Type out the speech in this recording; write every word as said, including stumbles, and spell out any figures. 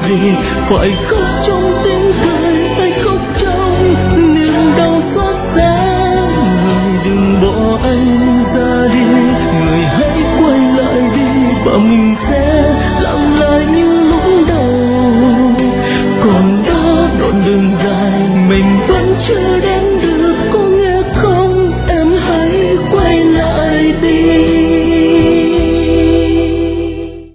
gì, phải khóc trong tiếng cười hay khóc trong niềm đau xót xa. Người đừng bỏ anh ra đi, người hãy quay lại đi và mình sẽ làm lại như lúc đầu. Còn đó đoạn đường dài mình vẫn chưa đến